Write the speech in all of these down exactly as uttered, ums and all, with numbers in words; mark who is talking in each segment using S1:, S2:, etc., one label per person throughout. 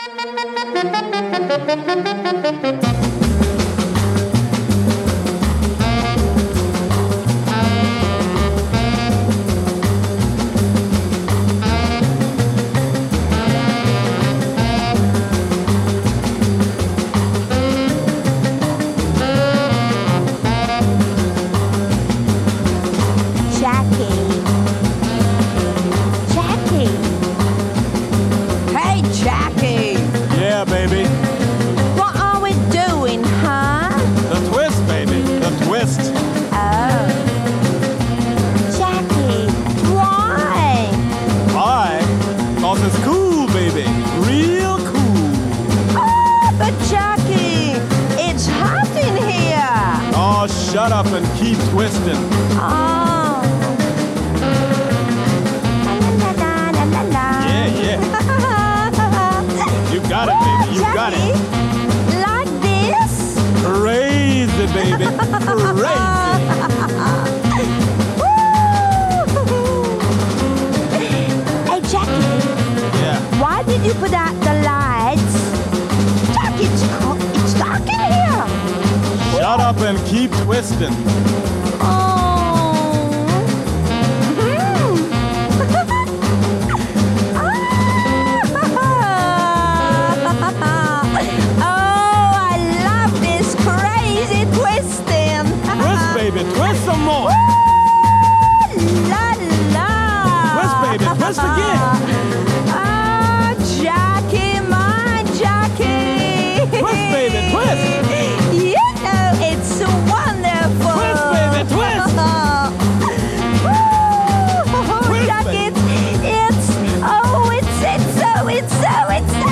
S1: Baby.
S2: What are we doing, huh?
S1: The twist, baby. The twist.
S2: Oh. Jackie, why?
S1: Why? Cause it's cool, baby. Real cool.
S2: Oh, but Jackie, it's hot in here.
S1: Oh, shut up and keep twisting.
S2: Oh. La la la la la.
S1: Yeah, yeah. You got it, baby. You
S2: Jackie,
S1: got it.
S2: Like this?
S1: Crazy, baby. Crazy.
S2: Hey, Jackie.
S1: Yeah.
S2: Why did you put out the lights? Jackie, it's, it's dark in here.
S1: Shut up and keep twisting.
S2: Oh.
S1: Twist some more.
S2: Ooh, la la.
S1: Twist, baby. Twist again.
S2: Oh, Jackie, my Jackie.
S1: Twist, baby. Twist.
S2: You know it's so wonderful.
S1: Twist, baby. Twist.
S2: Ooh,
S1: Twist,
S2: Jackie,
S1: baby.
S2: it's, it's, oh, it's, it's so, it's so, it's so.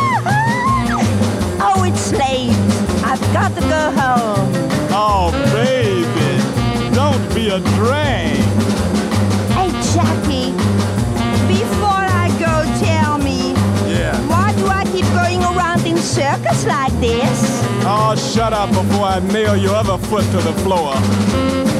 S2: Oh, it's late. I've got to go home.
S1: Oh, baby. Don't be a drag.
S2: Hey, Jackie, before I go, tell me.
S1: Yeah.
S2: Why do I keep going around in circles like this?
S1: Oh, shut up before I nail your other foot to the floor.